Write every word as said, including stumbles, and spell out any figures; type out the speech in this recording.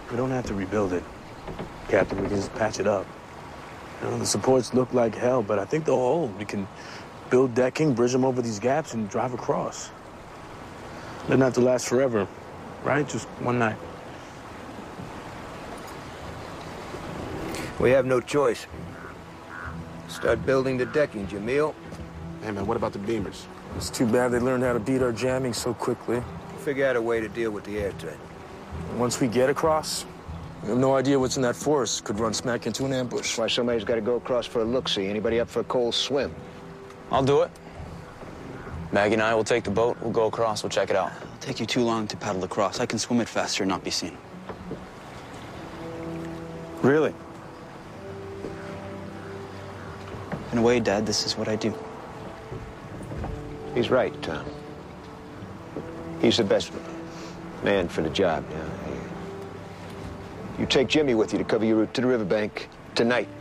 We don't have to rebuild it, Captain. We can just patch it up. You know, the supports look like hell, but I think they'll hold. We can build decking, bridge them over these gaps, and drive across. Doesn't have to last forever, right? Just one night. We have no choice. Start building the decking, Jamil. Hey, man, what about the beamers? It's too bad they learned how to beat our jamming so quickly. Figure out a way to deal with the air threat. Once we get across, we have no idea what's in that forest. Could run smack into an ambush. Why, somebody's got to go across for a look-see. Anybody up for a cold swim? I'll do it. Maggie and I will take the boat. We'll go across. We'll check it out. It'll take you too long to paddle across. I can swim it faster and not be seen. Really? In a way, Dad, this is what I do. He's right, Tom. He's the best man for the job. Yeah. You take Jimmy with you to cover your route to the riverbank tonight.